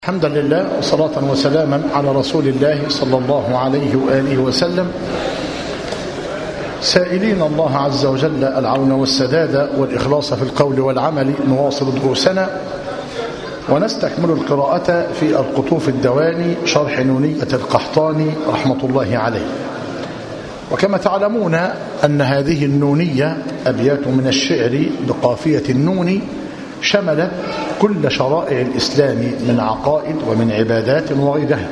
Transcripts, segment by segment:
الحمد لله وصلاة وسلاما على رسول الله صلى الله عليه وآله وسلم، سائلين الله عز وجل العون والسداد والإخلاص في القول والعمل. نواصل دروسنا ونستكمل القراءة في القطوف الدواني شرح نونية القحطاني رحمة الله عليه. وكما تعلمون أن هذه النونية أبيات من الشعر بقافية النون شملت كل شرائع الإسلام من عقائد ومن عبادات وغيرها.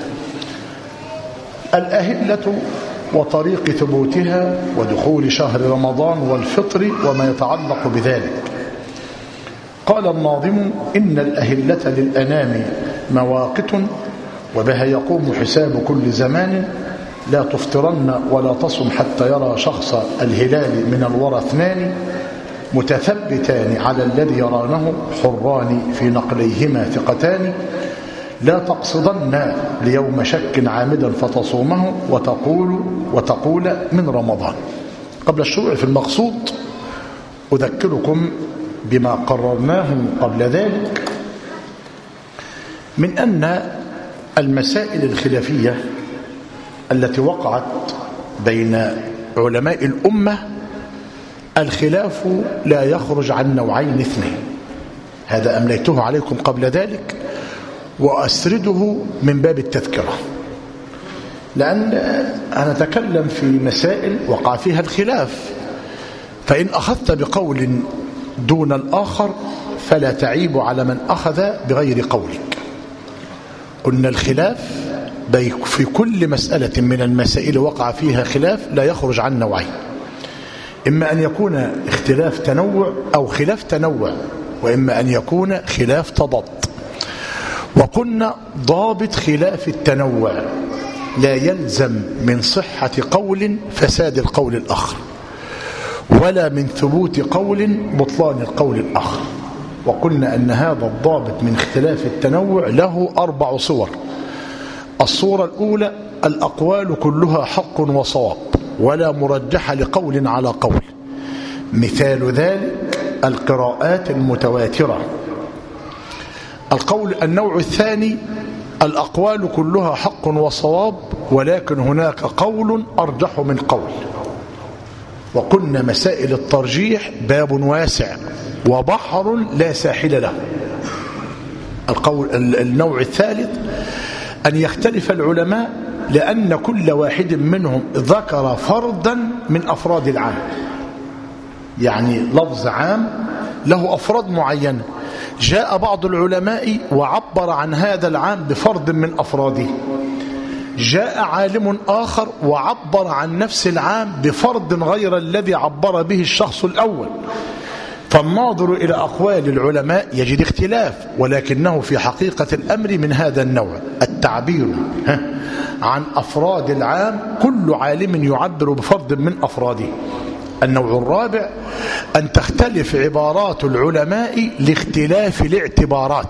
الأهلة وطريق ثبوتها ودخول شهر رمضان والفطر وما يتعلق بذلك. قال الناظم: إن الأهلة للأنام مواقت وبها يقوم حساب كل زمان، لا تفطرن ولا تصم حتى يرى شخص الهلال من الورى اثنان، متثبتان على الذي يرانه حران في نقليهما ثقتان، لا تقصدن ليوم شك عامدا فتصومه وتقول من رمضان. قبل الشروع في المقصود أذكركم بما قررناه قبل ذلك من أن المسائل الخلافية التي وقعت بين علماء الأمة الخلاف لا يخرج عن نوعين اثنين. هذا أمليته عليكم قبل ذلك وأسرده من باب التذكرة، لأن أنا أتكلم في مسائل وقع فيها الخلاف، فإن أخذت بقول دون الآخر فلا تعيب على من أخذ بغير قولك. قلنا الخلاف في كل مسألة من المسائل وقع فيها خلاف لا يخرج عن نوعين، إما أن يكون اختلاف تنوع أو خلاف تنوع، وإما أن يكون خلاف تضاد. وقلنا ضابط خلاف التنوع لا يلزم من صحة قول فساد القول الآخر، ولا من ثبوت قول بطلان القول الآخر. وقلنا أن هذا الضابط من اختلاف التنوع له 4 صور. الصورة الأولى: الأقوال كلها حق وصواب ولا مرجح لقول على قول. مثال ذلك القراءات المتواترة. النوع الثاني: الأقوال كلها حق وصواب ولكن هناك قول أرجح من قول. وقلنا مسائل الترجيح باب واسع وبحر لا ساحل له. النوع الثالث: أن يختلف العلماء لأن كل واحد منهم ذكر فردا من أفراد العام، يعني لفظ عام له أفراد معينة، جاء بعض العلماء وعبر عن هذا العام بفرد من أفراده، جاء عالم آخر وعبر عن نفس العام بفرد غير الذي عبر به الشخص الأول. فالناظر إلى أقوال العلماء يجد اختلاف، ولكنه في حقيقة الأمر من هذا النوع: التعبير عن أفراد العام، كل عالم يعبر بفرد من أفراده. النوع الرابع: أن تختلف عبارات العلماء لاختلاف الاعتبارات.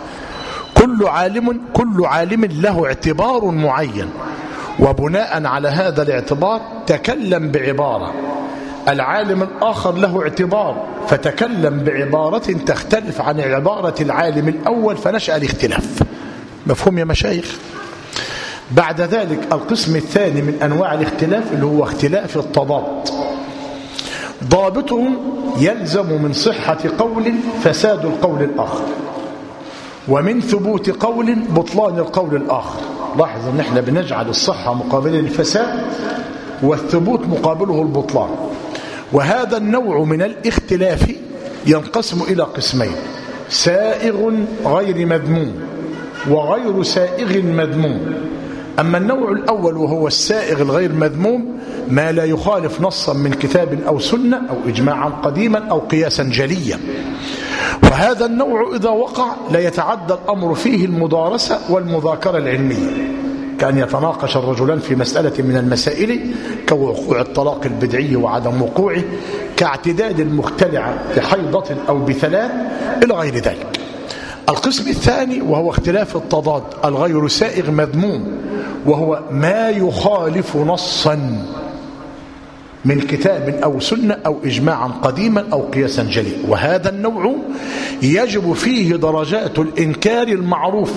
كل عالم له اعتبار معين، وبناء على هذا الاعتبار تكلم بعبارة. العالم الآخر له اعتبار فتكلم بعبارة تختلف عن عبارة العالم الأول، فنشأ الاختلاف. مفهوم يا مشايخ؟ بعد ذلك القسم الثاني من أنواع الاختلاف اللي هو اختلاف التضاد. ضابطه: يلزم من صحة قول فساد القول الآخر، ومن ثبوت قول بطلان القول الآخر. لاحظ أن احنا بنجعل الصحة مقابل الفساد والثبوت مقابله البطلان. وهذا النوع من الاختلاف ينقسم إلى قسمين: سائغ غير مذموم وغير سائغ مذموم. أما النوع الأول وهو السائغ الغير مذموم، ما لا يخالف نصا من كتاب أو سنة أو إجماعا قديما أو قياسا جليا. وهذا النوع إذا وقع لا يتعدى الأمر فيه المدارسة والمذاكرة العلمية، كأن يتناقش الرجلان في مسألة من المسائل كوقوع الطلاق البدعي وعدم وقوعه، كاعتداد المختلعة بحيضة أو بثلاث إلى غير ذلك. القسم الثاني وهو اختلاف التضاد الغير سائغ مذموم، وهو ما يخالف نصا. من كتاب أو سنة أو إجماعا قديما أو قياسا جليا. وهذا النوع يجب فيه درجات الإنكار المعروفة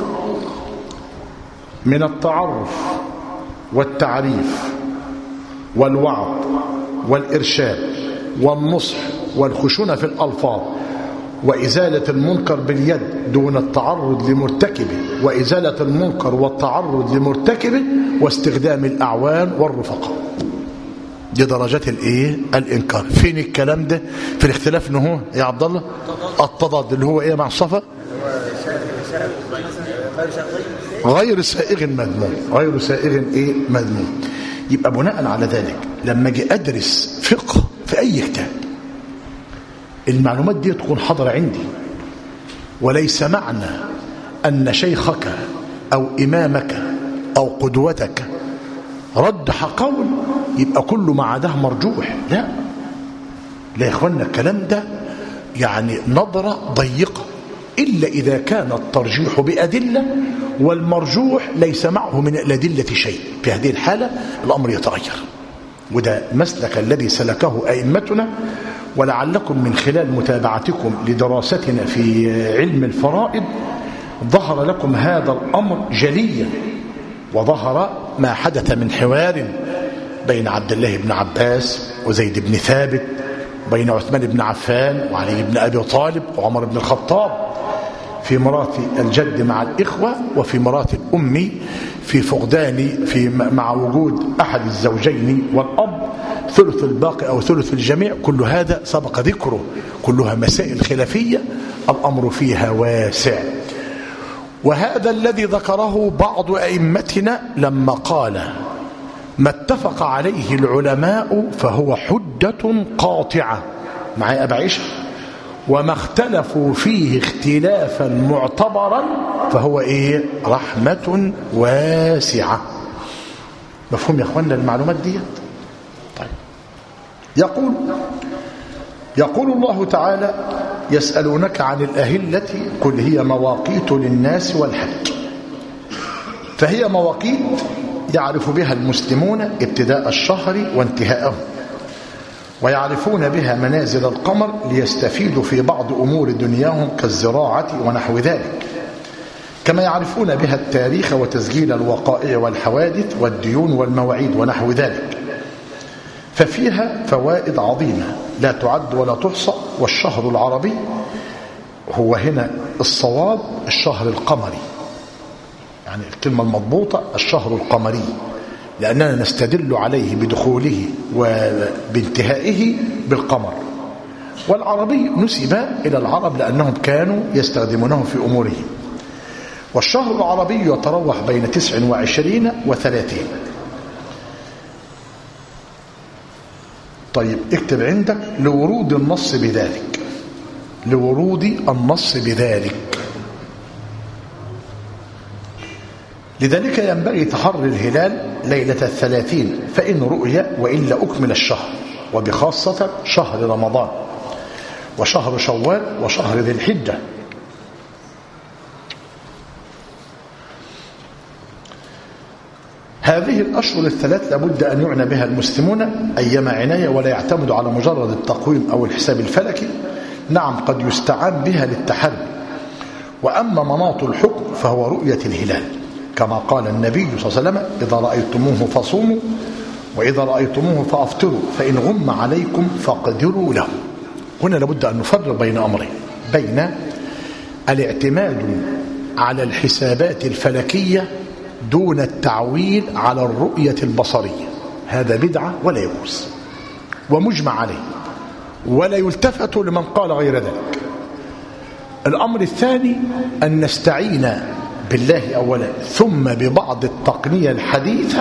من التعرف والتعريف والوعظ والإرشاد والنصح والخشونة في الألفاظ وإزالة المنكر باليد دون التعرض لمرتكبه، وإزالة المنكر والتعرض لمرتكبه، واستخدام الأعوان والرفقاء. دي درجات الإنكار. فين الكلام ده في الاختلاف؟ إنه هو يا عبد الله التضاد اللي هو مع الصفا غير سائغ مذموم، غير سائغ مذموم. يبقى بناء على ذلك لما اجي ادرس فقه في اي كتاب المعلومات دي تكون حاضره عندي، وليس معنى ان شيخك او امامك او قدوتك رجح قول يبقى كل ما عداه مرجوح. لا يا اخوانا، الكلام ده يعني نظره ضيقه، إلا إذا كان الترجيح بأدلة والمرجوح ليس معه من الأدلة شيء. في هذه الحالة الأمر يتغير، وده مسلك الذي سلكه أئمتنا. ولعلكم من خلال متابعتكم لدراستنا في علم الفرائض ظهر لكم هذا الأمر جليا، وظهر ما حدث من حوار بين عبد الله بن عباس وزيد بن ثابت، بين عثمان بن عفان وعلي بن أبي طالب وعمر بن الخطاب في ميراث الجد مع الإخوة، وفي ميراث الأم في فقدان مع وجود أحد الزوجين والأب ثلث الباقي أو ثلث الجميع. كل هذا سبق ذكره، كلها مسائل خلافية الأمر فيها واسع. وهذا الذي ذكره بعض أئمتنا لما قال ما اتفق عليه العلماء فهو حجة قاطعة مع أبا عيشة، وما اختلفوا فيه اختلافا معتبرا فهو رحمة واسعة. مفهوم يا اخوانا المعلومات دي؟ طيب. يقول الله تعالى يسألونك عن الأهلة قل هي مواقيت للناس والحج. فهي مواقيت يعرف بها المسلمون ابتداء الشهر وانتهاءه، ويعرفون بها منازل القمر ليستفيدوا في بعض أمور دنياهم كالزراعة ونحو ذلك، كما يعرفون بها التاريخ وتسجيل الوقائع والحوادث والديون والمواعيد ونحو ذلك. ففيها فوائد عظيمة لا تعد ولا تحصى. والشهر العربي هو هنا الصواب الشهر القمري، يعني الكلمة المضبوطة الشهر القمري، لأننا نستدل عليه بدخوله وبانتهائه بالقمر. والعربي نسب إلى العرب لأنهم كانوا يستخدمونه في أمورهم. والشهر العربي يتراوح بين 29 و30. طيب اكتب عندك لورود النص بذلك، لورود النص بذلك. لذلك ينبغي تحري الهلال ليلة 30 فإن رؤي، وإلا أكمل الشهر، وبخاصة شهر رمضان وشهر شوال وشهر ذي الحجة. هذه الأشهر الثلاث لابد أن يعنى بها المسلمون أيما عناية، ولا يعتمد على مجرد التقويم أو الحساب الفلكي. نعم قد يستعان بها للتحري، وأما مناط الحكم فهو رؤية الهلال، كما قال النبي صلى الله عليه وسلم إذا رأيتموه فصوموا وإذا رأيتموه فأفطروا فإن غم عليكم فاقدروا له. هنا لابد أن نفرق بين أمرين، بين الاعتماد على الحسابات الفلكية دون التعويل على الرؤية البصرية، هذا بدعة ولا يجوز ومجمع عليه، ولا يلتفت لمن قال غير ذلك. الأمر الثاني أن نستعين بالله أولا ثم ببعض التقنية الحديثة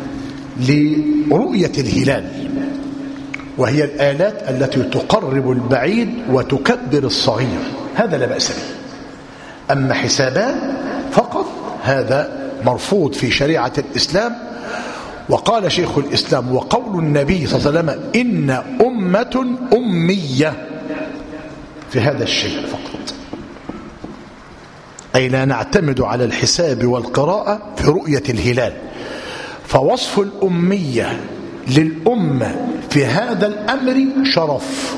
لرؤية الهلال، وهي الآلات التي تقرب البعيد وتكبر الصغير، هذا لا بأس به. أما حسابات فقط هذا مرفوض في شريعة الإسلام. وقال شيخ الإسلام وقول النبي صلى الله عليه وسلم إن أمة أمية في هذا الشيء فقط، أي لا نعتمد على الحساب والقراءة في رؤية الهلال. فوصف الأمية للأمة في هذا الأمر شرف.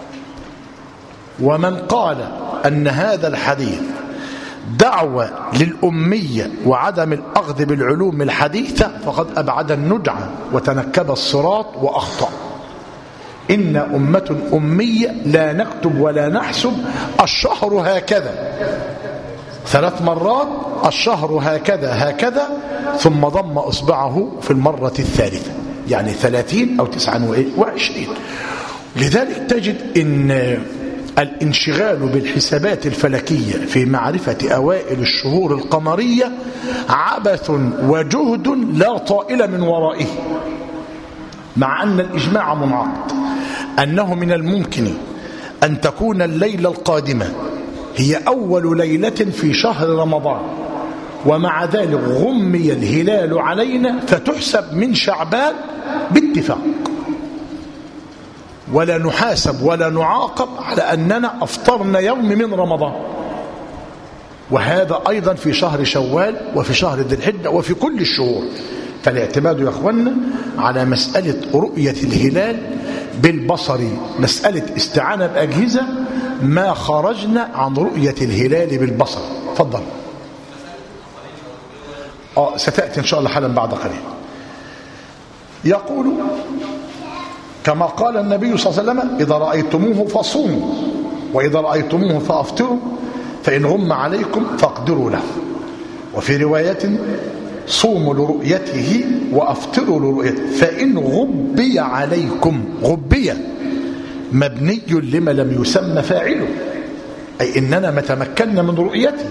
ومن قال أن هذا الحديث دعوة للأمية وعدم الأخذ بالعلوم الحديثة فقد أبعد الندعة وتنكب الصراط وأخطأ. إن أمة أمية لا نكتب ولا نحسب، الشهر هكذا 3 مرات، الشهر هكذا هكذا، ثم ضم إصبعه في المرة الثالثة، يعني 30 أو 29. لذلك تجد إن الانشغال بالحسابات الفلكية في معرفة أوائل الشهور القمرية عبث وجهد لا طائل من ورائه، مع أن الإجماع منعقد أنه من الممكن أن تكون الليلة القادمة هي أول ليلة في شهر رمضان، ومع ذلك غمي الهلال علينا فتحسب من شعبان باتفاق، ولا نحاسب ولا نعاقب على أننا أفطرنا يوم من رمضان. وهذا أيضا في شهر شوال وفي شهر ذي الحجة وفي كل الشهور. فالاعتماد يا أخوانا على مسألة رؤية الهلال بالبصر، مسألة استعانة بأجهزة، ما خرجنا عن رؤية الهلال بالبصر. تفضل. ستأتي إن شاء الله حالا بعد قليل. يقول كما قال النبي صلى الله عليه وسلم: إذا رأيتموه فصوموا، وإذا رأيتموه فأفطروا، فإن غم عليكم فاقدروا له. وفي رواية: صوموا لرؤيته وأفطروا لرؤيته، فإن غبي عليكم. غبي مبني لما لم يسمى فاعله، أي إننا ما تمكنا من رؤيته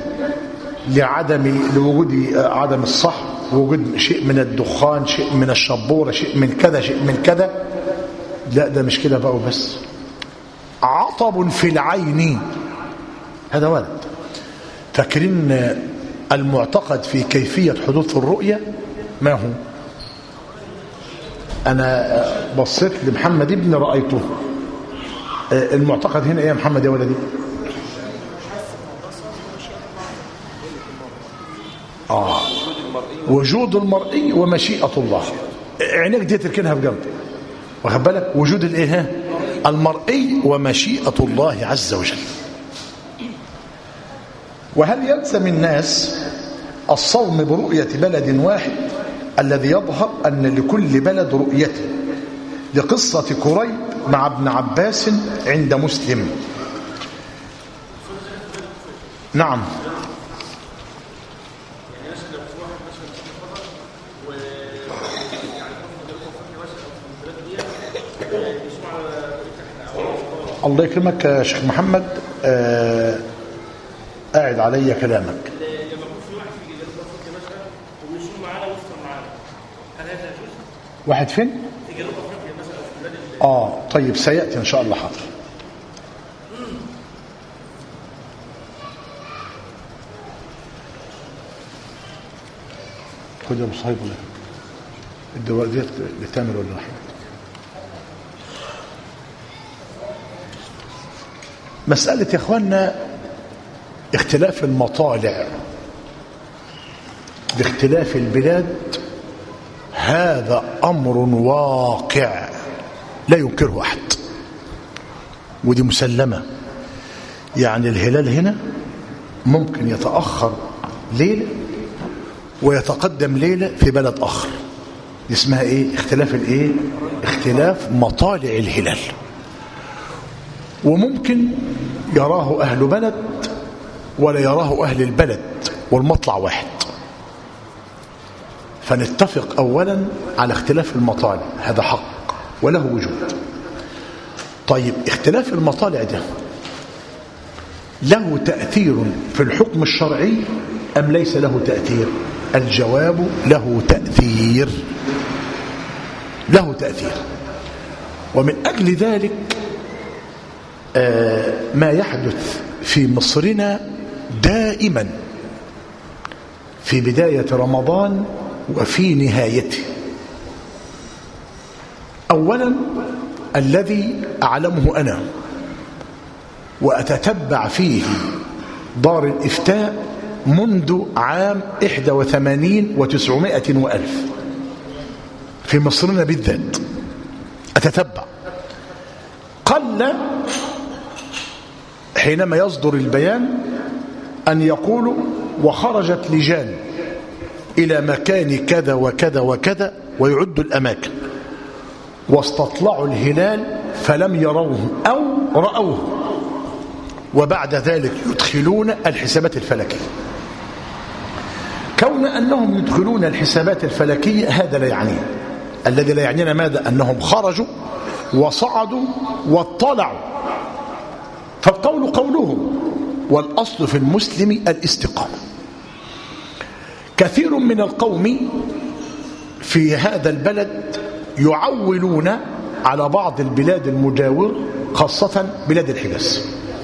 لوجود عدم الصح، وجود شيء من الدخان، شيء من الشبورة، شيء من كذا، شيء من كذا. لا، ده مش كده بقى بس. عطب في العين، هذا ولد. فاكرين المعتقد في كيفية حدوث الرؤية ما هو؟ أنا بصيت لمحمد ابن رأيته. المعتقد هنا إيه يا محمد يا ولدي؟ وجود المرئي ومشيئة الله. عينيك دي تركنها بجنب، واخد بالك؟ وجود الايه؟ المرئي ومشيئة الله عز وجل. وهل يلزم الناس الصوم برؤية بلد واحد الذي يظهر أن لكل بلد رؤيته، لقصة كريب مع ابن عباس عند مسلم؟ نعم. الله يكرمك يا شيخ محمد، قاعد علي كلامك. واحد فين؟ طيب سيأتي إن شاء الله. حاضر. خد يا ابو صهيب الدواء ديت لتامر ولا احمد؟ مسألة يا اخوانا اختلاف المطالع باختلاف البلاد، هذا أمر واقع لا ينكره أحد، ودي مسلمة. يعني الهلال هنا ممكن يتأخر ليلة ويتقدم ليلة في بلد آخر. اسمها ايه؟ اختلاف الايه؟ اختلاف مطالع الهلال. وممكن يراه أهل بلد ولا يراه أهل البلد والمطلع واحد. فنتفق أولا على اختلاف المطالع، هذا حق وله وجود. طيب اختلاف المطالع ده له تأثير في الحكم الشرعي أم ليس له تأثير؟ الجواب له تأثير، له تأثير. ومن أجل ذلك ما يحدث في مصرنا دائما في بداية رمضان وفي نهايته. أولا الذي أعلمه أنا وأتتبع فيه دار الإفتاء منذ عام 81 و900 وألف، في مصرنا بالذات أتتبع قل حينما يصدر البيان أن يقولوا وخرجت لجان إلى مكان كذا وكذا وكذا ويعدوا الأماكن واستطلعوا الهلال فلم يروه أو رأوه، وبعد ذلك يدخلون الحسابات الفلكية. كون أنهم يدخلون الحسابات الفلكية هذا لا يعنيه. الذي لا يعنينا ماذا؟ أنهم خرجوا وصعدوا واطلعوا، فالقول قولهم، والأصل في المسلم الاستقامة. كثير من القوم في هذا البلد يعولون على بعض البلاد المجاورة خاصة بلاد الحجاز،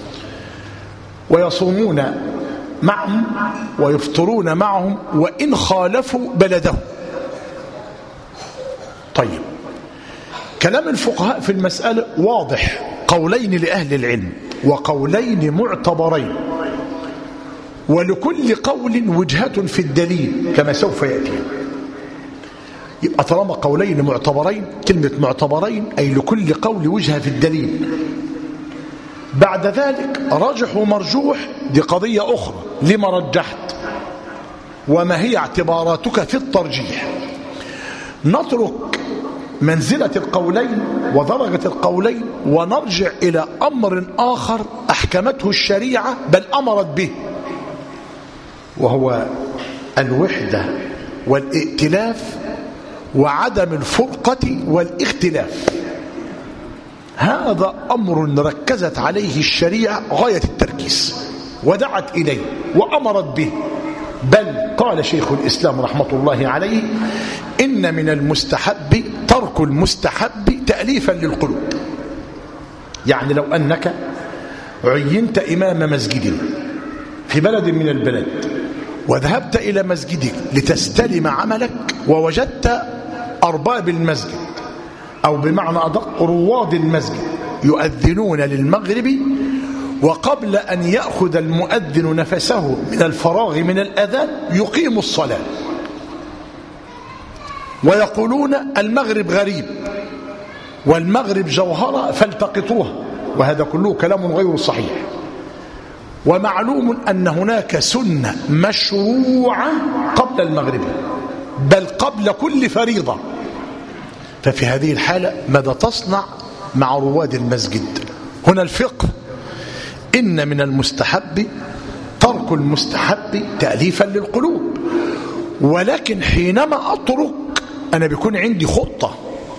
ويصومون معهم ويفطرون معهم وإن خالفوا بلدهم. طيب، كلام الفقهاء في المسألة واضح، قولين لأهل العلم وقولين معتبرين، ولكل قول وجهة في الدليل كما سوف يأتي. يبقى طالما قولين معتبرين، كلمة معتبرين أي لكل قول وجهة في الدليل. بعد ذلك رجح ومرجوح دي قضية أخرى، لما رجحت وما هي اعتباراتك في الترجيح. نترك منزلة القولين ودرجة القولين ونرجع إلى أمر آخر أحكمته الشريعة بل أمرت به، وهو الوحدة والائتلاف وعدم الفرقة والاختلاف. هذا أمر ركزت عليه الشريعة غاية التركيز ودعت إليه وأمرت به، بل قال شيخ الإسلام رحمة الله عليه: إن من المستحب ترك المستحب تأليفا للقلوب. يعني لو أنك عينت إمام مسجد في بلد من البلاد وذهبت إلى مسجدك لتستلم عملك ووجدت أرباب المسجد أو بمعنى أدق رواد المسجد يؤذنون للمغرب، وقبل أن يأخذ المؤذن نفسه من الفراغ من الأذان يقيم الصلاة ويقولون المغرب غريب والمغرب جوهرة فالتقطوها، وهذا كله كلام غير صحيح. ومعلوم أن هناك سنة مشروعة قبل المغرب بل قبل كل فريضة. ففي هذه الحالة ماذا تصنع مع رواد المسجد؟ هنا الفقه: إن من المستحب ترك المستحب تأليفا للقلوب. ولكن حينما أترك أنا بيكون عندي خطة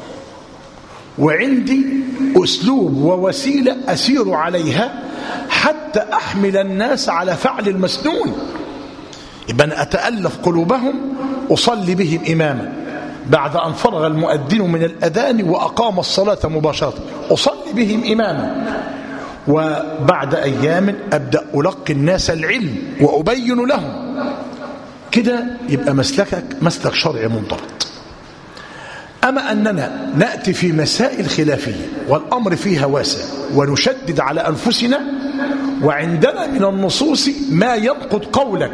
وعندي أسلوب ووسيلة أسير عليها حتى أحمل الناس على فعل المسنون. يبقى أنا أتألف قلوبهم، أصلي بهم إماما بعد أن فرغ المؤذن من الأذان وأقام الصلاة مباشرة، أصلي بهم إماما، وبعد أيام أبدأ ألقي الناس العلم وأبين لهم. كده يبقى مسلكك مسلك شرعي منضبط. أما أننا نأتي في مسائل خلافية والأمر فيها واسع ونشدد على أنفسنا، وعندنا من النصوص ما ينقض قولك: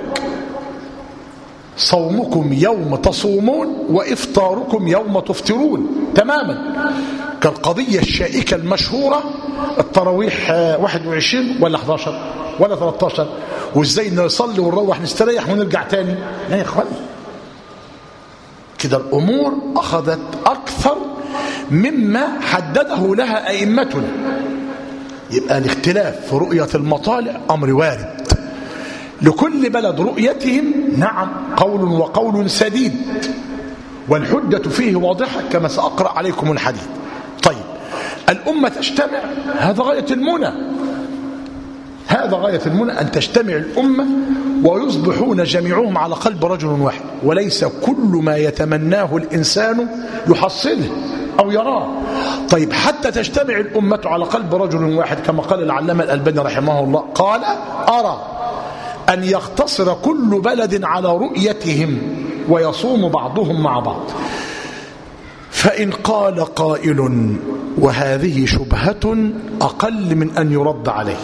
صومكم يوم تصومون وإفطاركم يوم تفطرون، تماما كالقضية الشائكة المشهورة: التراويح 21 ولا 11 ولا 13، وإزاي نصلي ونروح نستريح ونرجع تاني؟ لا يا إخوان، كده الأمور أخذت أكثر مما حدده لها أئمتنا. يبقى الاختلاف في رؤية المطالع أمر وارد، لكل بلد رؤيتهم نعم قول وقول سديد، والحجة فيه واضحة كما سأقرأ عليكم الحديث. طيب، الأمة تجتمع، هذا غاية المنى، هذا غاية المنى أن تجتمع الأمة ويصبحون جميعهم على قلب رجل واحد، وليس كل ما يتمناه الإنسان يحصله أو يراه. طيب، حتى تجتمع الأمة على قلب رجل واحد كما قال العلامة الألباني رحمه الله، قال: أرى أن يختصر كل بلد على رؤيتهم ويصوم بعضهم مع بعض. فإن قال قائل: وهذه شبهة أقل من أن يرد عليه،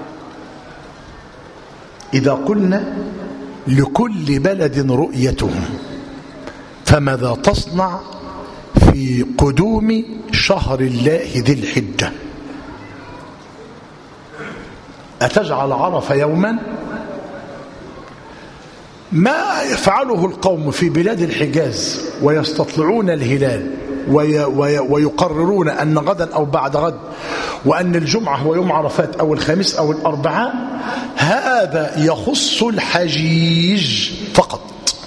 إذا قلنا لكل بلد رؤيتهم فماذا تصنع في قدوم شهر الله ذي الحجة. أتجعل عرفة يوما؟ ما يفعله القوم في بلاد الحجاز ويستطلعون الهلال ويقررون أن غدا أو بعد غد وأن الجمعة هو يوم عرفات أو الخميس أو الأربعاء، هذا يخص الحجيج فقط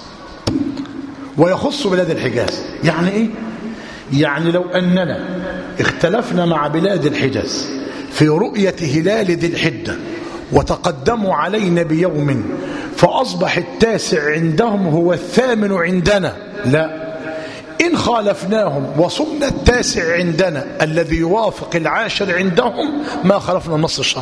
ويخص بلاد الحجاز. يعني إيه؟ يعني لو أننا اختلفنا مع بلاد الحجاز في رؤية هلال ذي الحجة وتقدموا علينا بيوم فأصبح التاسع عندهم هو الثامن عندنا، لا، إن خالفناهم وصمنا التاسع عندنا الذي يوافق العاشر عندهم ما خلفنا النص الشرعي،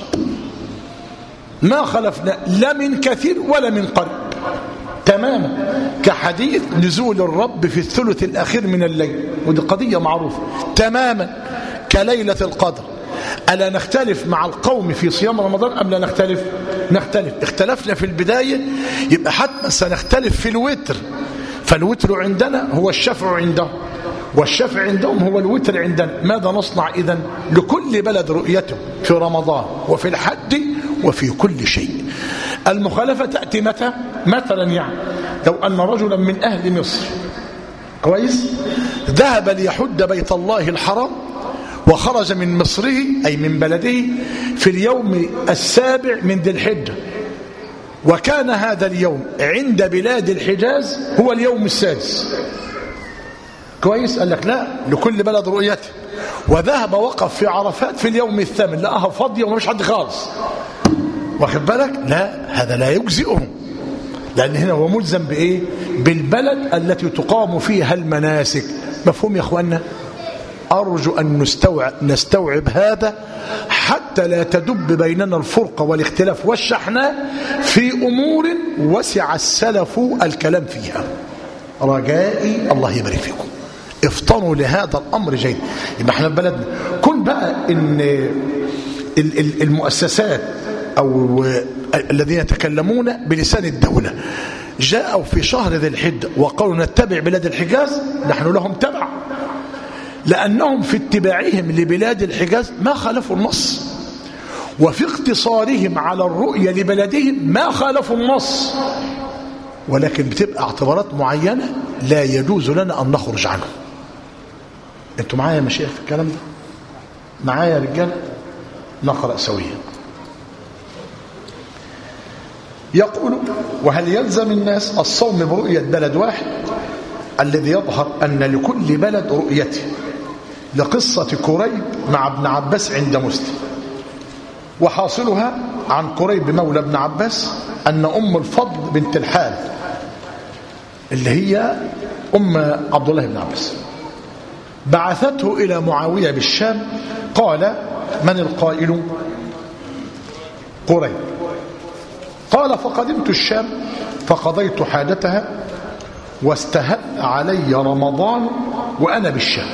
ما خلفنا لا من كثير ولا من قريب تماما، كحديث نزول الرب في الثلث الأخير من الليل، ودي قضية معروفة تماما، كليلة القدر. ألا نختلف مع القوم في صيام رمضان أم لا نختلف؟ نختلف. اختلفنا في البداية يبقى حتما سنختلف في الوتر، فالوتر عندنا هو الشفع عندهم والشفع عندهم هو الوتر عندنا. ماذا نصنع إذن؟ لكل بلد رؤيته في رمضان وفي الحج وفي كل شيء. المخالفة تأتي متى؟ مثلا يعني لو أن رجلا من أهل مصر كويس ذهب ليحج بيت الله الحرام وخرج من مصره أي من بلده في اليوم السابع من ذي الحجة، وكان هذا اليوم عند بلاد الحجاز هو اليوم السادس كويس، قال لك لا، لكل بلد رؤيته، وذهب وقف في عرفات في اليوم الثامن لقاها فاضية وما فيش حد خالص، واخد بالك؟ لا، هذا لا يجزئهم، لأن هنا هو ملزم بإيه؟ بالبلد التي تقام فيها المناسك. مفهوم يا أخوانا؟ أرجو أن نستوعب هذا حتى لا تدب بيننا الفرقة والاختلاف والشحناء في أمور وسع السلف الكلام فيها. رجائي الله يبارك فيكم افطنوا لهذا الأمر جيد. يبقى احنا في بلدنا كن بقى إن المؤسسات أو الذين يتكلمون بلسان الدولة جاءوا في شهر ذي الحجة وقالوا نتبع بلاد الحجاز، نحن لهم تبع، لأنهم في اتباعهم لبلاد الحجاز ما خالفوا النص، وفي اقتصارهم على الرؤية لبلدهم ما خالفوا النص، ولكن بتبقى اعتبارات معينة لا يجوز لنا أن نخرج عنه. انتوا معايا يا مشايخ في الكلام ده؟ معايا يا رجال؟ نقرأ سويا. يقول وهل يلزم الناس الصوم برؤية بلد واحد؟ الذي يظهر أن لكل بلد رؤيته، لقصة كريب مع ابن عباس عند مسلم، وحاصلها عن كريب مولى ابن عباس أن أم الفضل بنت الحارث اللي هي أم عبد الله بن عباس بعثته إلى معاوية بالشام، قال من القائل؟ كريب. قال فقدمت الشام فقضيت حاجتها واستهل علي رمضان وأنا بالشام،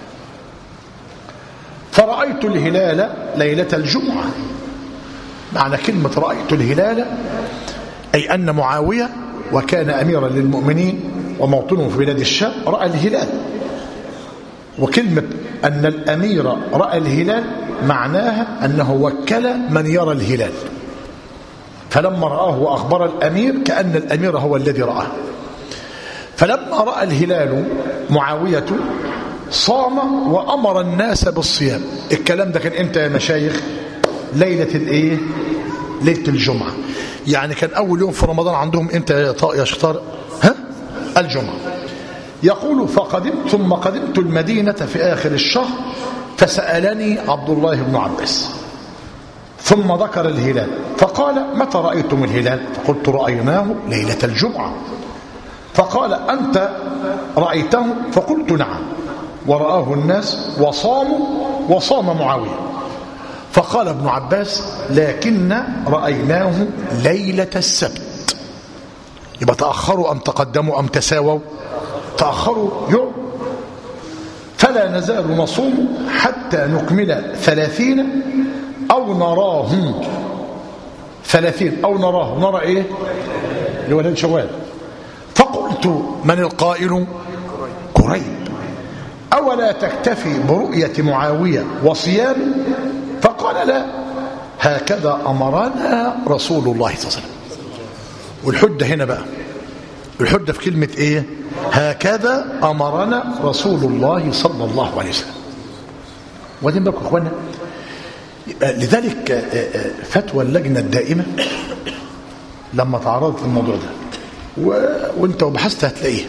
فرأيت الهلال ليلة الجمعة. معنى كلمة رأيت الهلال أي أن معاوية وكان أميرا للمؤمنين وموطنه في بلاد الشام رأى الهلال، وكلمة أن الأمير رأى الهلال معناها أنه وكل من يرى الهلال، فلما رآه وأخبر الأمير كأن الأمير هو الذي رآه. فلما رأى الهلال معاوية صام وأمر الناس بالصيام. الكلام ده كان امتى يا مشايخ؟ ليلة الايه؟ ليلة الجمعة. يعني كان أول يوم في رمضان عندهم امتى يا شطار؟ الجمعة. يقول فقدمت ثم قدمت المدينة في آخر الشهر فسألني عبد الله بن عباس ثم ذكر الهلال فقال متى رأيتم الهلال؟ فقلت رأيناه ليلة الجمعة. فقال أنت رأيته؟ فقلت نعم، ورآه الناس وصام معاوية. فقال ابن عباس لكن رأيناه ليلة السبت. يبقى تأخروا أم تقدموا أم تساووا؟ تأخروا يوم. فلا نزال نصوم حتى نكمل 30 أو نراه 30 أو نراه. نرى إيه؟ لولاد شوال. فقلت من القائل؟ كريب. أولا تكتفي برؤية معاوية وصيام؟ فقال لا، هكذا أمرنا رسول الله صلى الله عليه وسلم. والحجة هنا بقى، الحجة في كلمة إيه؟ هكذا أمرنا رسول الله صلى الله عليه وسلم. وادين بالكم أخوانا، لذلك فتوى اللجنة الدائمة لما تعرضت الموضوع ده وانت وبحثت هتلاقيه،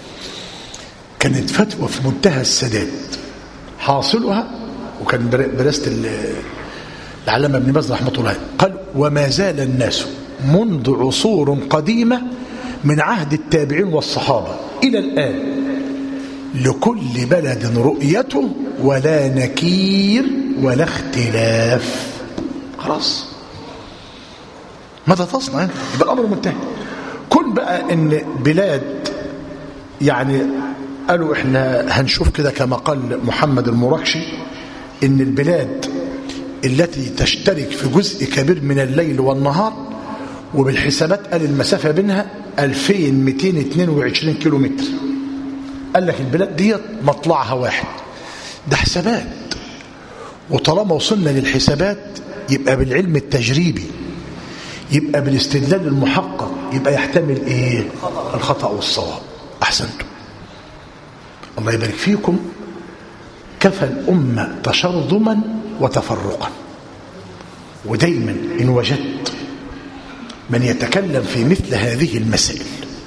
كانت فتوى في منتهى السداد. حاصلها، وكان براسة العلامة ابن باز رحمة الله قال: وما زال الناس منذ عصور قديمة من عهد التابعين والصحابة إلى الآن لكل بلد رؤيته ولا نكير ولا اختلاف. خلاص، ماذا تصنع؟ يبقى الأمر منتهي. كن بقى إن بلاد يعني قالوا إحنا هنشوف كده كما قال محمد المراكشي إن البلاد التي تشترك في جزء كبير من الليل والنهار، وبالحسابات قال المسافة بينها 2222 كيلو متر. قال لك البلاد دي مطلعها واحد، ده حسابات. وطالما وصلنا للحسابات يبقى بالعلم التجريبي، يبقى بالاستدلال المحقق، يبقى يحتمل ايه؟ الخطأ والصواب. احسنتم، الله يبارك فيكم. كفى الأمة تشرذما وتفرقا. ودايما إن وجدت من يتكلم في مثل هذه المسائل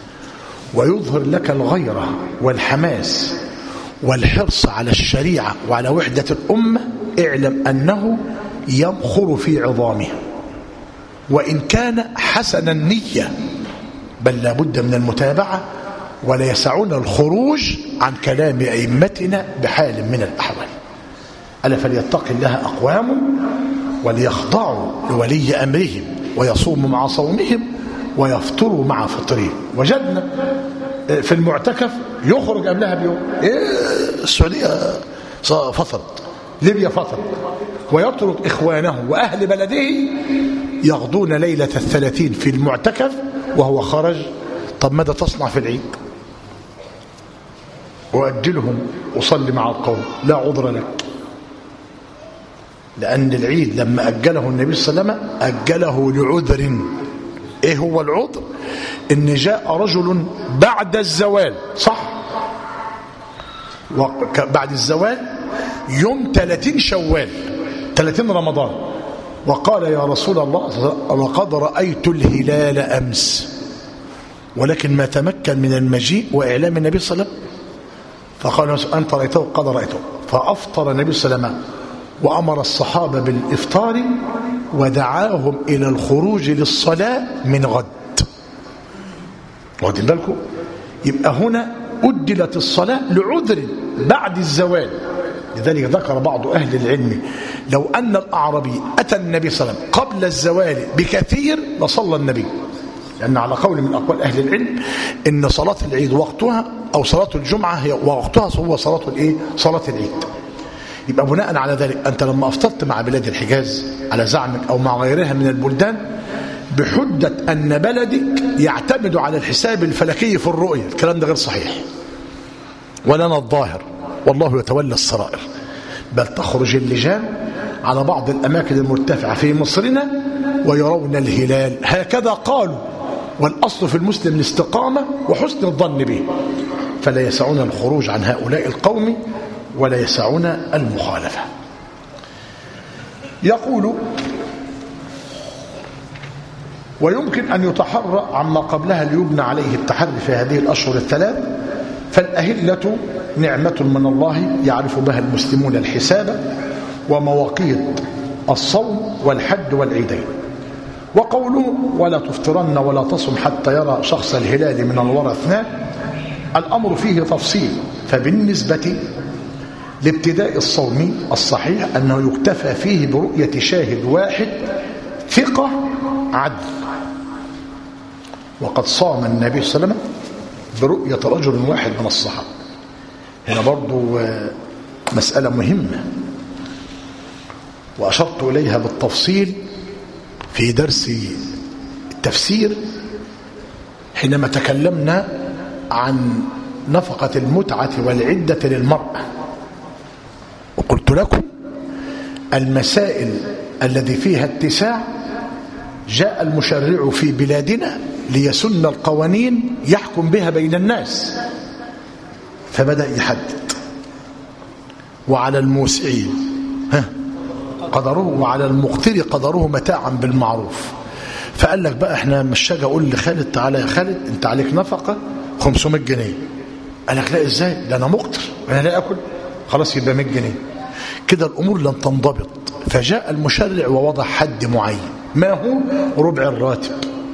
ويظهر لك الغيرة والحماس والحرص على الشريعة وعلى وحدة الأمة، اعلم أنه يمخر في عظامها، وإن كان حسن النية، بل لا بد من المتابعة، ولا يسعنا الخروج عن كلام أئمتنا بحال من الأحوال. ألا فليتق الله أقوام وليخضعوا لولي أمرهم ويصوموا مع صومهم ويفطروا مع فطرهم. وجدنا في المعتكف يخرج قبلها بيوم. السعودية فطرت، ليبيا فطرت، ويترك إخوانه وأهل بلده يغضون ليلة 30 في المعتكف وهو خرج. طب ماذا تصنع في العيد؟ وأجلهم وصلي مع القوم، لا عذر لك. لأن العيد لما أجله النبي صلى الله عليه وسلم أجله لعذر. إيه هو العذر؟ إن جاء رجل بعد الزوال، صح؟ بعد الزوال يوم 30 شوال 30 رمضان، وقال: يا رسول الله لقد رأيت الهلال أمس، ولكن ما تمكن من المجيء وإعلام النبي صلى الله عليه وسلم. فقال: أنت رأيته؟ قد رأيته. فأفطر النبي صلى الله عليه وسلم وأمر الصحابة بالإفطار ودعاهم إلى الخروج للصلاة من غد. واخدين بالكم؟ يبقى هنا أجلت الصلاة لعذر بعد الزوال. لذلك ذكر بعض أهل العلم لو أن الأعرابي أتى النبي صلى الله عليه وسلم قبل الزوال بكثير لصلى النبي، لأن على قول من أقوال أهل العلم إن صلاة العيد وقتها أو صلاة الجمعة هي وقتها هو صلاة الإيه؟ صلاة العيد. يبقى بناء على ذلك أنت لما أفطرت مع بلاد الحجاز على زعمك أو مع غيرها من البلدان بحجة أن بلدك يعتمد على الحساب الفلكي في الرؤية، الكلام ده غير صحيح، ولنا الظاهر والله يتولى السرائر. بل تخرج اللجان على بعض الأماكن المرتفعة في مصرنا ويرون الهلال، هكذا قالوا. والأصل في المسلم الاستقامة وحسن الظن به، فلا يسعنا الخروج عن هؤلاء القوم ولا يسعنا المخالفة. يقول: ويمكن أن يتحرى عما قبلها ليبنى عليه التحري في هذه الأشهر الثلاث. فالأهلة نعمة من الله يعرف بها المسلمون الحساب ومواقيت الصوم والحج والعيدين. وقوله: ولا تفطرن ولا تصم حتى يرى شخص الهلال من الورى اثنان، الأمر فيه تفصيل. فبالنسبة لابتداء الصوم الصحيح أنه يكتفى فيه برؤية شاهد واحد ثقة عدل. وقد صام النبي صلى الله عليه وسلم برؤية رجل واحد من الصحابة. هنا برضو مسألة مهمة وأشرت إليها بالتفصيل في درس التفسير حينما تكلمنا عن نفقة المتعة والعدة للمرأة. وقلت لكم المسائل الذي فيها اتساع جاء المشرع في بلادنا ليسن القوانين يحكم بها بين الناس، فبدأ يحدد: وعلى الموسع قدره وعلى المقتر قدره متاعا بالمعروف. فقال لك بقى احنا مش هاجي اقول لخالد تعالى يا خالد انت عليك نفقه 500 جنيه. قال لك لا ازاي، ده انا مقتر انا لا اكل، خلاص يبقى 100 جنيه. كده الامور لن تنضبط. فجاء المشرع ووضع حد معين، ما هو؟ ربع الراتب.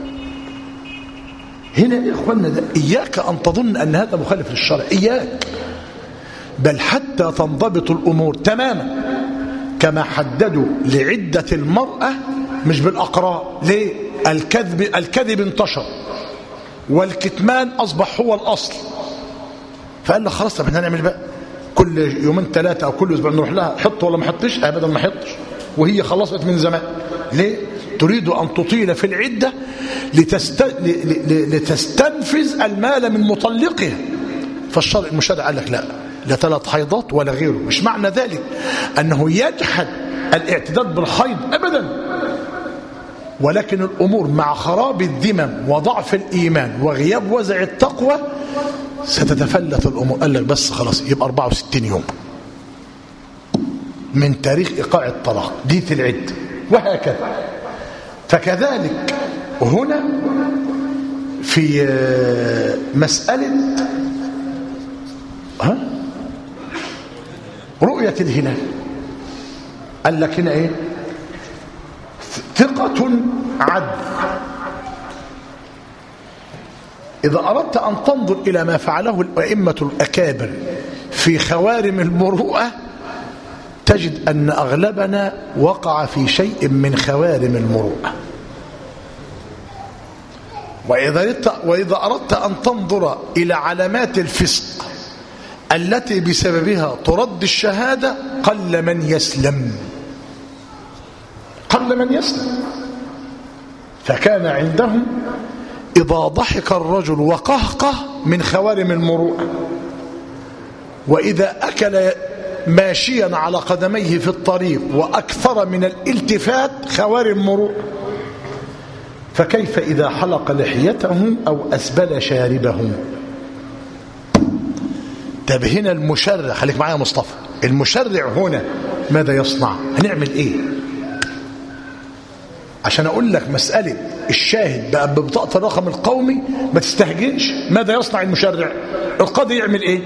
هنا يا اخوانا ده اياك ان تظن ان هذا مخالف للشرع، اياك، بل حتى تنضبط الامور تماما كما حددوا لعده المراه، مش بالاقراء. ليه؟ الكذب انتشر والكتمان اصبح هو الاصل. فقال له خلاص طب احنا هنعمل بقى كل يومين ثلاثه او كل اسبوع نروح لها حط ولا ما حطش؟ ابدا ما حطش، وهي خلصت من زمان. ليه؟ تريد ان تطيل في العده لتستنفذ المال من مطلقها. فالشرع المشرع قال لك لا 3 حيضات ولا غيره. مش معنى ذلك انه يجحد الاعتداد بالحيض ابدا، ولكن الامور مع خراب الذمم وضعف الايمان وغياب وزع التقوى ستتفلت الامور. قال لك بس خلاص يبقى 64 يوم من تاريخ ايقاع الطلاق، دي العده، وهكذا. فكذلك هنا في مساله رؤيه الهلال، قال لك هنا ايه؟ ثقة عدل. إذا أردت أن تنظر إلى ما فعله الأئمة الأكابر في خوارم المروءة تجد أن أغلبنا وقع في شيء من خوارم المروءة. وإذا أردت أن تنظر إلى علامات الفسق التي بسببها ترد الشهادة قل من يسلم. فكان عندهم إذا ضحك الرجل وقهقه من خوارم المروءة، وإذا أكل ماشيا على قدميه في الطريق وأكثر من الالتفات خوارم مروءة. فكيف إذا حلق لحيته أو أسبل شاربه؟ طب هنا المشرع، خليك معايا مصطفى، المشرع هنا ماذا يصنع؟ هنعمل إيه؟ عشان أقول لك مسألة الشاهد بقى ببطاقة الرقم القومي ما تستهجنش. ماذا يصنع المشرع؟ القاضي يعمل إيه؟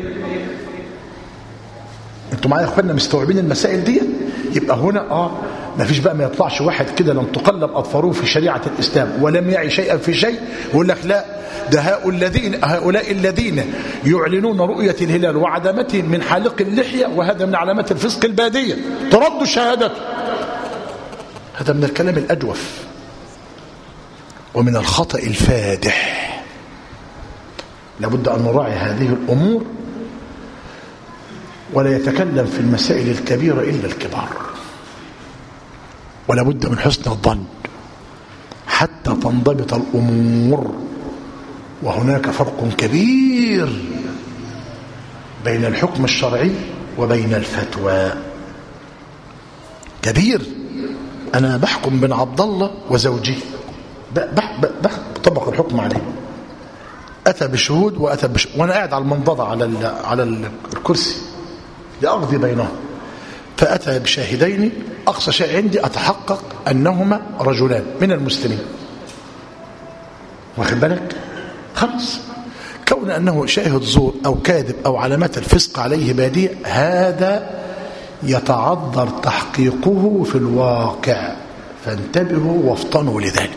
انتوا معايا يا اخوانا مستوعبين المسائل دي؟ يبقى هنا ما فيش بقى، ما يطلعش واحد كده لم تقلب أظفاره في شريعة الإسلام ولم يعي شيئا في شيء ويقول لك لا ده هؤلاء الذين يعلنون رؤية الهلال وعدمته من حالق اللحية وهذا من علامات الفسق البادية ترد شهادته. هذا من الكلام الأجوف ومن الخطأ الفادح. لابد أن نراعي هذه الأمور ولا يتكلم في المسائل الكبيرة إلا الكبار، ولا بد من حسن الظن حتى تنضبط الأمور. وهناك فرق كبير بين الحكم الشرعي وبين الفتوى، كبير. أنا بحكم بين عبد الله وزوجي، بطبق الحكم عليه، أتى بشهود وأتى بشهود وأنا قاعد على المنضدة على الكرسي لأقضي بينهم، فأتى بشاهدين، أقصى شيء عندي أتحقق أنهما رجلان من المسلمين، واخد بالك؟ خلاص، كون أنه شاهد زور أو كاذب أو علامات الفسق عليه بادية، هذا يتعذر تحقيقه في الواقع، فانتبهوا وافطنوا لذلك.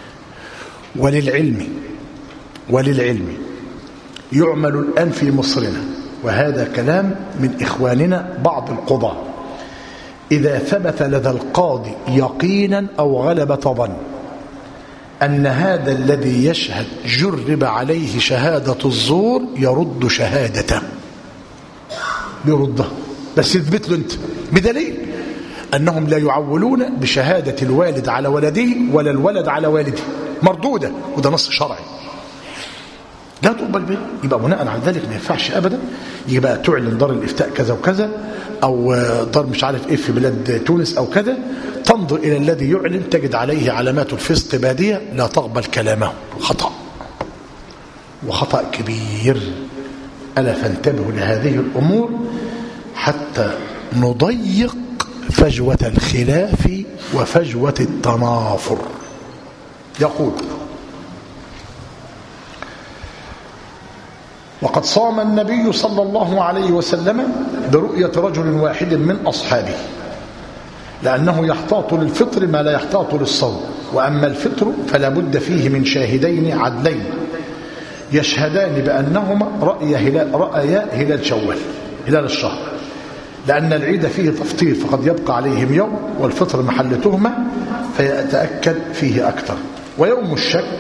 وللعلم يعمل الآن في مصرنا، وهذا كلام من إخواننا بعض القضاة، إذا ثبت لدى القاضي يقينا أو غلبة ظن أن هذا الذي يشهد جرب عليه شهادة الزور يرد شهادته، يردها، بس يثبت له أنت بدليل أنهم لا يعولون بشهادة الوالد على ولده ولا الولد على والده، مردودة، وده نص شرعي. لا تقبل به. يبقى بناء على ذلك ما ينفعش ابدا يبقى تعلن دار الافتاء كذا وكذا او دار مش عارف ايه في بلاد تونس او كذا، تنظر الى الذي يعلن تجد عليه علامات الفسق باديه، لا تقبل كلامه. خطأ وخطأ كبير. ألا فانتبهوا لهذه الأمور حتى نضيق فجوة الخلاف وفجوة التنافر. يقول: وقد صام النبي صلى الله عليه وسلم برؤية رجل واحد من أصحابه، لأنه يحتاط للفطر ما لا يحتاط للصوم، وأما الفطر فلا بد فيه من شاهدين عدلين يشهدان بأنهما رأيا هلال شوال، هلال الشهر، لأن العيد فيه تفطير فقد يبقى عليهم يوم، والفطر محل تهمة فيتأكد فيه أكثر. ويوم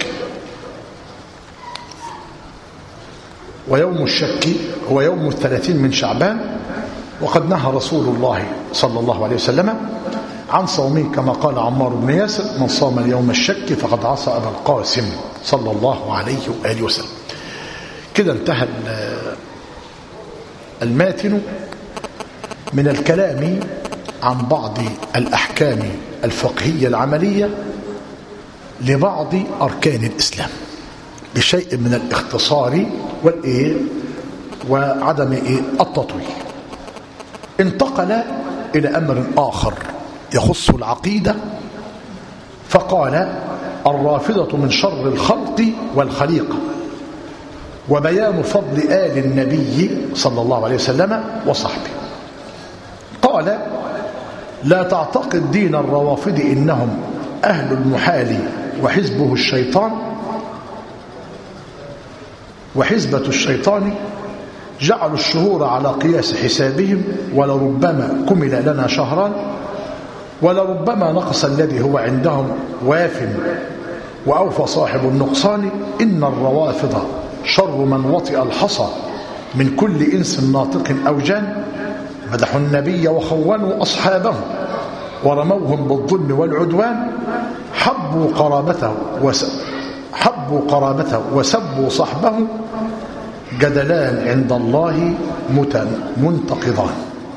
الشك هو يوم 30 من شعبان، وقد نهى رسول الله صلى الله عليه وسلم عن صومه كما قال عمار بن ياسر: من صام اليوم الشك فقد عصى أبا القاسم صلى الله عليه وآله وسلم. كده انتهى الماتن من الكلام عن بعض الأحكام الفقهية العملية لبعض أركان الإسلام بشيء من الاختصار وعدم التطويل. انتقل إلى أمر آخر يخص العقيدة، فقال: الرافضة من شر الخلق والخليقة، وبيان فضل آل النبي صلى الله عليه وسلم وصحبه. قال: لا تعتقد دين الروافض إنهم أهل المحال وحزبه الشيطان، وحزبة الشيطان جعلوا الشهور على قياس حسابهم، ولربما كمل لنا شهران، ولربما نقص الذي هو عندهم واف وأوفى صاحب النقصان. إن الروافض شر من وطئ الحصى من كل إنس ناطق أو جان، مدحوا النبي وخونوا أصحابه ورموهم بالظلم والعدوان، حبوا قرابته وسبوا صحبه، جدلان عند الله منتقضان.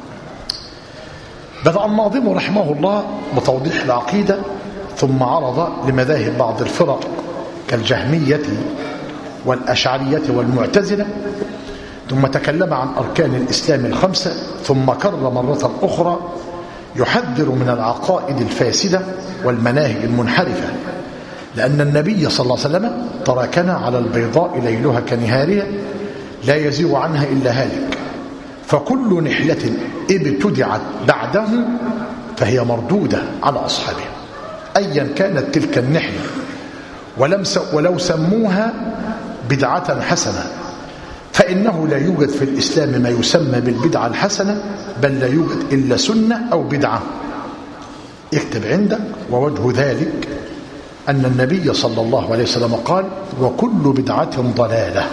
بدأ الناظم رحمه الله بتوضيح العقيدة، ثم عرض لمذاهب بعض الفرق كالجهمية والأشعرية والمعتزلة، ثم تكلم عن أركان الإسلام الخمسة، ثم كرر مرة أخرى يحذر من العقائد الفاسدة والمناهج المنحرفة، لأن النبي صلى الله عليه وسلم تركنا على البيضاء ليلها كنهارها لا يزيغ عنها إلا هالك، فكل نحلة ابتدعت بعده فهي مردودة على أصحابها، أيا كانت تلك النحلة، ولو سموها بدعة حسنة، فإنه لا يوجد في الإسلام ما يسمى بالبدعة الحسنة، بل لا يوجد إلا سنة أو بدعة. اكتب عندك: ووجه ذلك أن النبي صلى الله عليه وسلم قال: وكل بدعة ضلالة.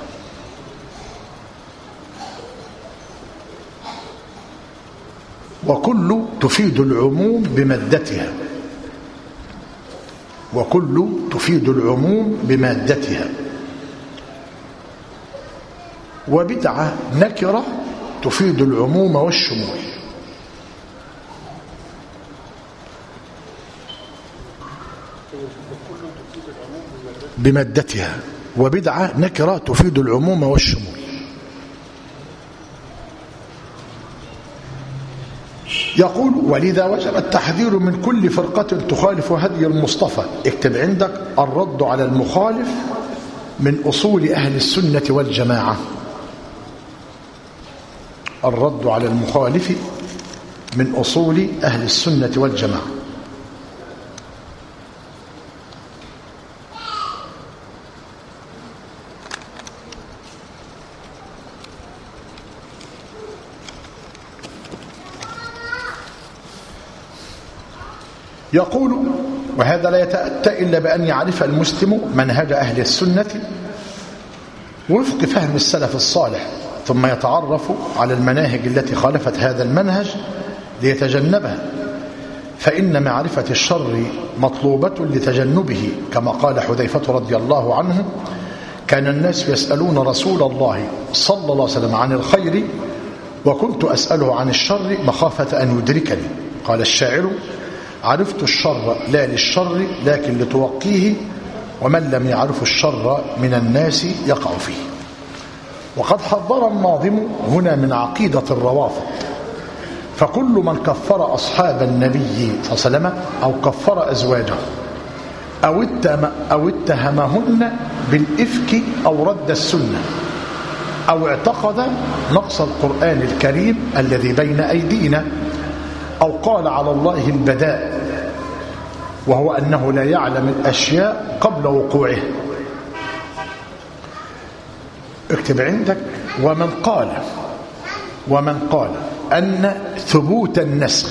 وكل تفيد العموم بمادتها، وكل تفيد العموم بمادتها، وبدعة نكرة تفيد العموم والشمول. بمادتها، وبدعة نكرة تفيد العموم والشمول. يقول: ولذا وجب التحذير من كل فرقة تخالف هدي المصطفى. اكتب عندك: الرد على المخالف من أصول أهل السنة والجماعة. الرد على المخالف من أصول أهل السنة والجماعة. يقول: وهذا لا يتأتى إلا بأن يعرف المسلم منهج أهل السنة وفق فهم السلف الصالح، ثم يتعرف على المناهج التي خالفت هذا المنهج ليتجنبها، فإن معرفة الشر مطلوبة لتجنبه، كما قال حذيفة رضي الله عنه: كان الناس يسألون رسول الله صلى الله عليه وسلم عن الخير وكنت أسأله عن الشر مخافة أن يدركني. قال الشاعر: عرفت الشر لا للشر لكن لتوقيه، ومن لم يعرف الشر من الناس يقع فيه. وقد حذر الناظم هنا من عقيدة الروافض، فكل من كفر أصحاب النبي صلى الله عليه وسلم أو كفر أزواجه أو اتهمهن بالإفك أو رد السنة أو اعتقد نقص القرآن الكريم الذي بين أيدينا أو قال على الله البداء وهو أنه لا يعلم الأشياء قبل وقوعها. اكتب عندك: ومن قال أن ثبوت النسخ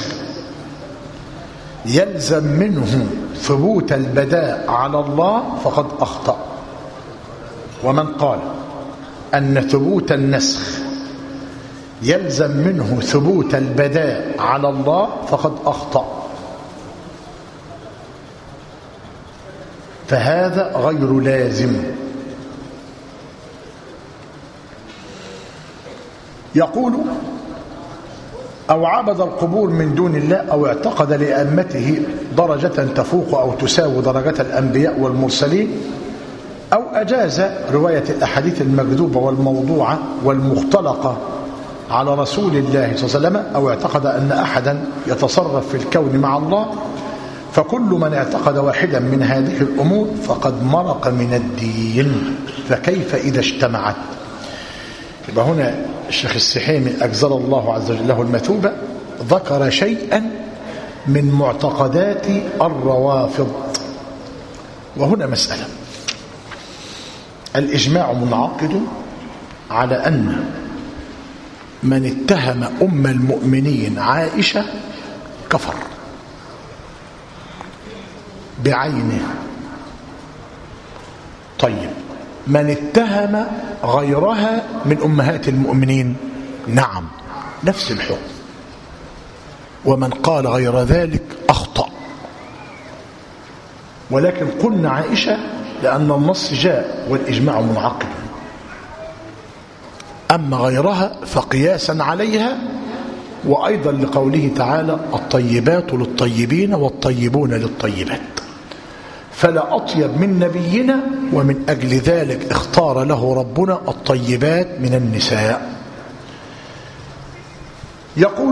يلزم منه ثبوت البداء على الله فقد أخطأ. ومن قال أن ثبوت النسخ يلزم منه ثبوت البداء على الله فقد أخطأ، فهذا غير لازم. يقول: أو عبد القبور من دون الله أو اعتقد لأئمته درجة تفوق أو تساوي درجة الأنبياء والمرسلين، أو أجاز رواية الأحاديث المكذوبة والموضوعة والمختلقة على رسول الله صلى الله عليه وسلم، أو اعتقد أن أحدا يتصرف في الكون مع الله، فكل من اعتقد واحدا من هذه الأمور فقد مرق من الدين، فكيف إذا اجتمعت؟ يبقى هنا الشيخ السحيمي أجزل الله عز وجل له المثوبة ذكر شيئا من معتقدات الروافض. وهنا مسألة: الإجماع منعقد على أن من اتهم أم المؤمنين عائشة كفر بعينه. طيب، من اتهم غيرها من أمهات المؤمنين، نعم، نفس الحكم. ومن قال غير ذلك أخطأ. ولكن قلنا عائشة لأن النص جاء والإجماع منعقد. أما غيرها فقياسا عليها، وأيضا لقوله تعالى: الطيبات للطيبين والطيبون للطيبات. فلا أطيب من نبينا، ومن أجل ذلك اختار له ربنا الطيبات من النساء. يقول: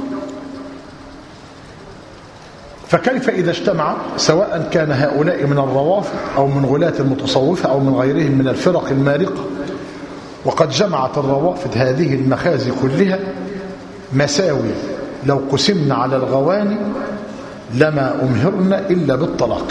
فكيف إذا اجتمع، سواء كان هؤلاء من الروافض أو من غلاة المتصوفة أو من غيرهم من الفرق المارقة، وقد جمعت الروافض هذه المخازي كلها مساوي لو قسمنا على الغواني لما أمهرن إلا بالطلاق.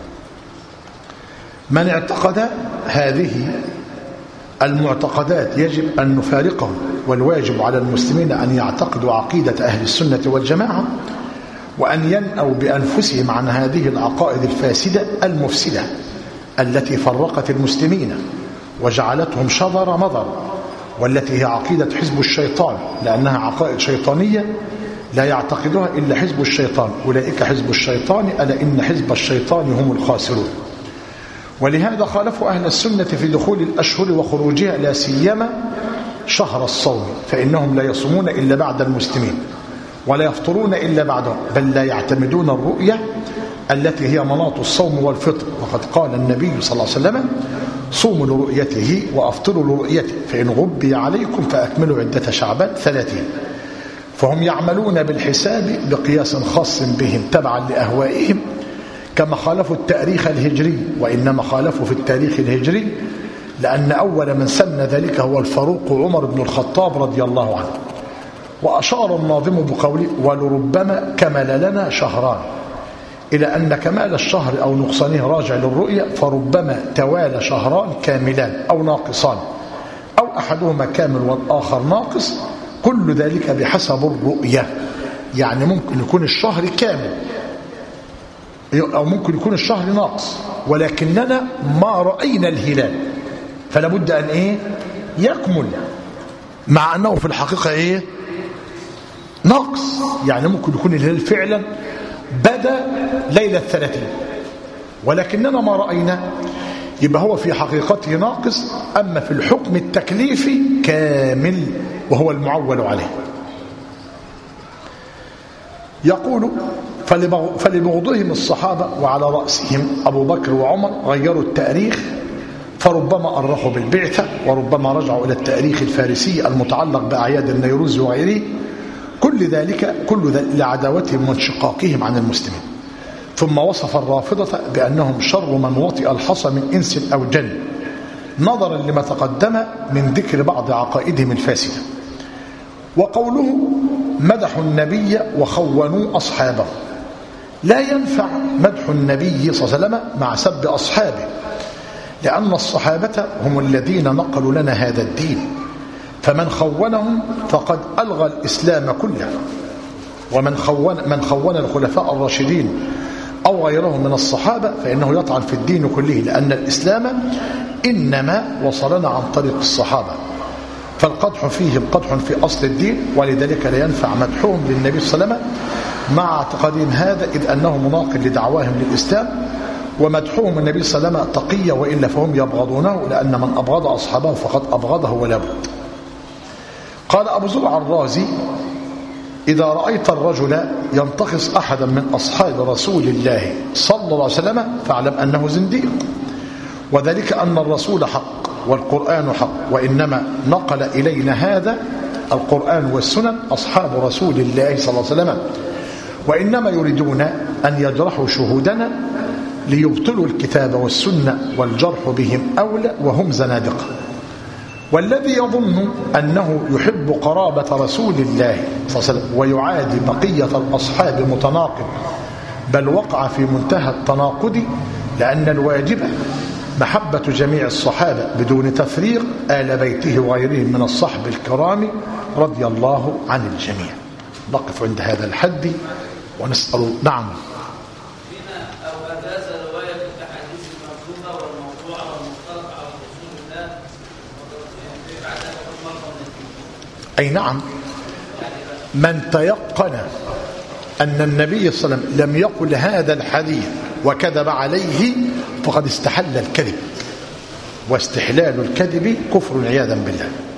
من اعتقد هذه المعتقدات يجب أن نفارقه، والواجب على المسلمين أن يعتقدوا عقيدة أهل السنة والجماعة، وأن ينأوا بأنفسهم عن هذه العقائد الفاسدة المفسدة التي فرقت المسلمين وجعلتهم شذر مضر، والتي هي عقيدة حزب الشيطان، لأنها عقائد شيطانية لا يعتقدها إلا حزب الشيطان. أولئك حزب الشيطان ألا إن حزب الشيطان هم الخاسرون. ولهذا خالفوا أهل السنة في دخول الأشهر وخروجها، لا سيما شهر الصوم، فإنهم لا يصومون إلا بعد المسلمين ولا يفطرون إلا بعدهم، بل لا يعتمدون الرؤية التي هي مناط الصوم والفطر. وقد قال النبي صلى الله عليه وسلم: صوموا لرؤيته وأفطروا لرؤيته، فإن غبي عليكم فأكملوا عدة شعبان 30. فهم يعملون بالحساب بقياس خاص بهم تبعا لأهوائهم، كما خالفوا التاريخ الهجري. وإنما خالفوا في التاريخ الهجري لأن أول من سن ذلك هو الفاروق عمر بن الخطاب رضي الله عنه. وأشار الناظم بقوله: ولربما كمل لنا شهران، إلى أن كمال الشهر أو نقصانه راجع للرؤية، فربما توالى شهران كاملان أو ناقصان، أو أحدهما كامل والآخر ناقص، كل ذلك بحسب الرؤية. يعني ممكن يكون الشهر كامل أو ممكن يكون الشهر ناقص، ولكننا ما رأينا الهلال، فلا بد أن يكمل، مع أنه في الحقيقة ناقص. يعني ممكن يكون الهلال فعلا بدأ ليلة 30، ولكننا ما رأينا. يبقى هو في حقيقته ناقص، أما في الحكم التكليفي كامل وهو المعول عليه. يقول فلبغضهم الصحابة وعلى رأسهم أبو بكر وعمر غيروا التاريخ، فربما أرخوا بالبعثة وربما رجعوا إلى التاريخ الفارسي المتعلق بأعياد النيروز وغيره، كل ذلك لعداوتهم وانشقاقهم عن المسلمين. ثم وصف الرافضة بأنهم شر من وطئ الحصى من إنس أو جن، نظرا لما تقدم من ذكر بعض عقائدهم الفاسدة. وقوله مدحوا النبي وخونوا أصحابه، لا ينفع مدح النبي صلى الله عليه وسلم مع سب أصحابه، لأن الصحابة هم الذين نقلوا لنا هذا الدين، فمن خونهم فقد ألغى الإسلام كله. ومن خون الخلفاء الراشدين أو غيرهم من الصحابة فإنه يطعن في الدين كله، لأن الإسلام إنما وصلنا عن طريق الصحابة، فالقدح فيهم قدح في أصل الدين، ولذلك لا ينفع مدحهم للنبي صلى الله عليه وسلم مع اعتقادهم هذا، إذ أنه مناقض لدعواهم للإسلام. ومدحهم النبي صلى الله عليه وسلم تقية، وإلا فهم يبغضونه، لأن من أبغض أصحابه فقد أبغضه ولا بد. قال أبو زرع الرازي إذا رأيت الرجل ينتقص أحدا من أصحاب رسول الله صلى الله عليه وسلم فاعلم أنه زنديق، وذلك أن الرسول حق والقرآن حق، وإنما نقل إلينا هذا القرآن والسنن أصحاب رسول الله صلى الله عليه وسلم، وإنما يريدون أن يجرحوا شهودنا ليبطلوا الكتاب والسنة، والجرح بهم أولى وهم زنادقة. والذي يظن أنه يحب قرابة رسول الله صلى الله عليه وسلم ويعادي بقية الأصحاب متناقض، بل وقع في منتهى التناقض، لأن الواجب محبة جميع الصحابة بدون تفريق، آل بيته وغيرهم من الصحب الكرام رضي الله عن الجميع. نقف عند هذا الحد ونسأل. نعم. أي نعم، من تيقن أن النبي صلى الله عليه وسلم لم يقل هذا الحديث وكذب عليه فقد استحل الكذب، واستحلال الكذب كفر عياذا بالله.